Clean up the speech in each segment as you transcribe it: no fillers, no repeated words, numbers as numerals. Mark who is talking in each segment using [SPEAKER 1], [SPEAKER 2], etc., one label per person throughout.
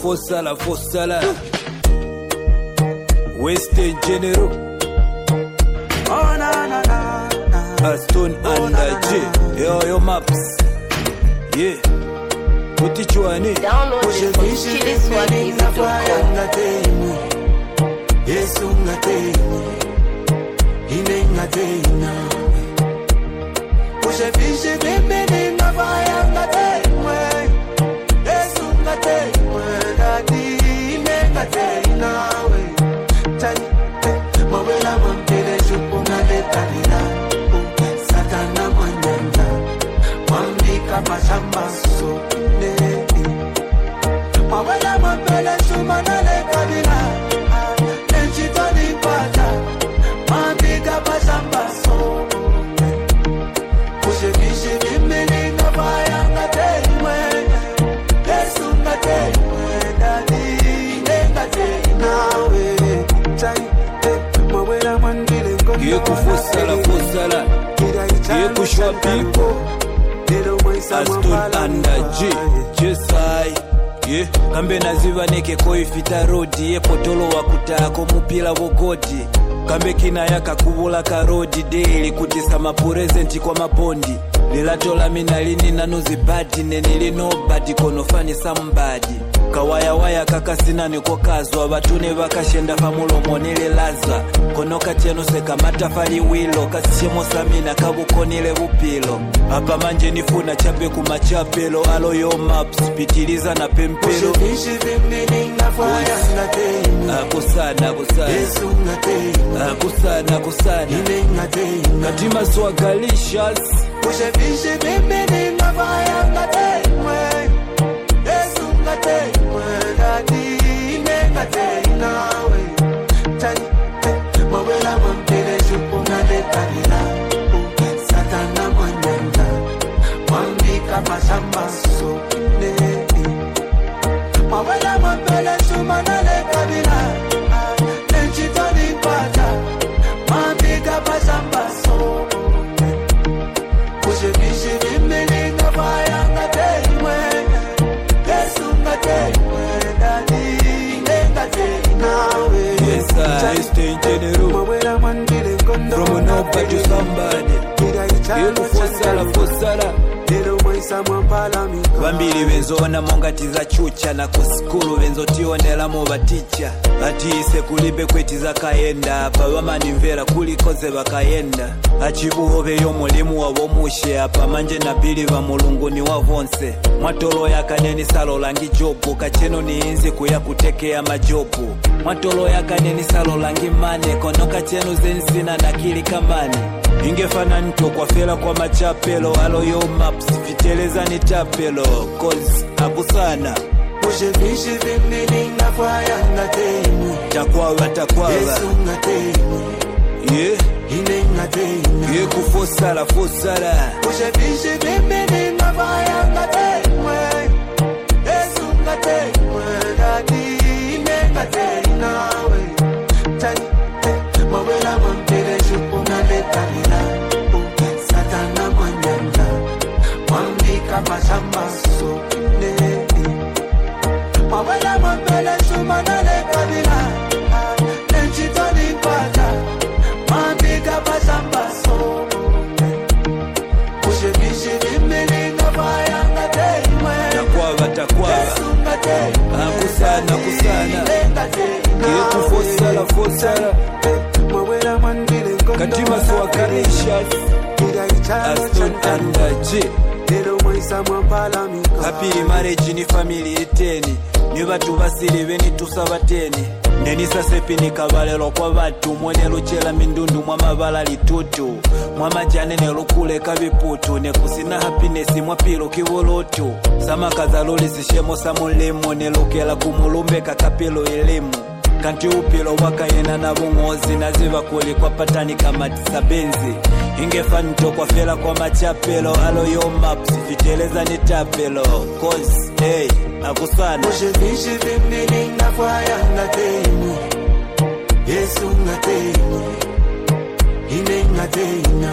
[SPEAKER 1] Fosala Western General Aston under J Yo Maps Yeah Utichwani
[SPEAKER 2] Download it from chilliswahili.com.
[SPEAKER 3] Yesu ngateni ine ngateni Ushevishe bimini ngavaya ngateni Yesu ngateni dadi ine ngateni nawe Tani mawela mampele shupo ngaletani Satana manyanga Mambika mashamba sone Mawela mampele shuma ngaletani
[SPEAKER 1] Fosala Kushwa people Aston under J Jesai Yeah, kambe naziva neke koifita rodi potolo wakutako mupila vogodi kambe kina yaka kubula karodi daily kutisa mapresenti kwa mabondi lilatola mina lini nanuzi badi nenili nobody konofani somebody kawaya waya kakasina niko kazwa batune bakashenda pamulomo nilelaza konoka teno seka matafali wilo kasishemo samina kabukonile bupilo hapa manje nifuna chape kumachapelo alo yo maps pitiliza na pempelo akusana katima swagalicious
[SPEAKER 3] Ushevishe bimini ngavaya ngatemwe Yesu ngatemwe dadi ine ngatemwe nawe Tani mawela mampele shupo ngaletani Satana manyanga Mambika mashamba sone Mawela mampele shuma ngaletani Nenchitoni pata Mambika mashamba sone
[SPEAKER 1] Western General From nobody to somebody Fosala Bambili benzona mongatiza chucha na kusikulu benzotionela mu baticha atise kulibe kwetiza kaenda pabamani mvera kulikoze bakayenda achibuhobe yo mulimu wabo mushe apa manje na bili ba mulunguni wavonse mwatolo yakaneni salo langi jobu kacheno niinzi kuyakutekea majobu mwatolo yakaneni salo langi mane konoka chenu zensina na kili kamani ingefana nto kwa fela kwa machapelo alo yo maps viteleza ni tapelo cause akusana
[SPEAKER 3] Ushevishe bimini ngavaya ngatemwe
[SPEAKER 1] takwawa
[SPEAKER 3] Yesu ngatemwe
[SPEAKER 1] Yeah
[SPEAKER 3] ine ngatemwe
[SPEAKER 1] Yeah Fosala
[SPEAKER 3] Ushevishe bimini ngavaya ngatemwe Yesu ngatemwe dadi ine ngatemwe nawe Tani mawela mampele shupo ngaletani Satana manyanga Mambika mashamba sone Mawela mampele shuma ngaletani Nenchitoni pata Mambika mashamba sone Ushevishe bimini ngavaya ngatemwe
[SPEAKER 1] takwawa akusana Yeah Fosala Katima swagalicious Aston under J Happy marriage ni family iteni ni batu basili beni tusabateni nenisa sepini kabalelo kwa batu mwene luchela mindundu mwa mabala litutu mwa majane ne lukule kabiputu ne kusina happiness mwa pilo kibolotu sama kazaloli sishemo samulemo ne lukela kumulumbe kakapilo elimu kanti upilo wakayena na bungozi naziva kuli kwa patani kama tisabenzi ingefanito kwa fela kwa machapelo alo yo maps viteleza ni tapelo cause hey akusana
[SPEAKER 3] Ushevishe bimini ngavaya ngatemwe Yesu ngatemwe ine ngatemwe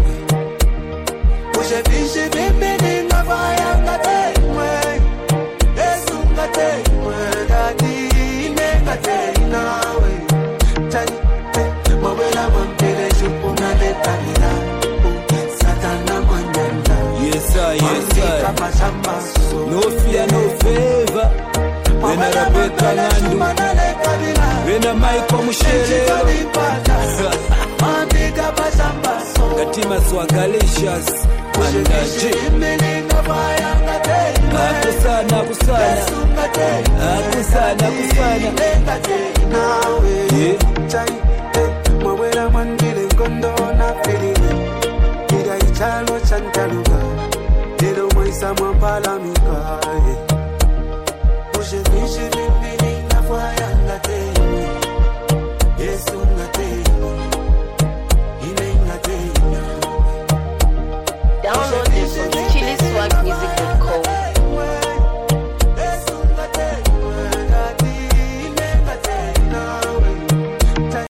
[SPEAKER 3] Ushevishe bimini ngavaya ngatemwe Yesu ngatemwe
[SPEAKER 1] No fear, no favor. When I Rebecca Landu, when I Michael Mushele, Katima Swagalicious, and Akusana, Akusana, Akusana, Akusana.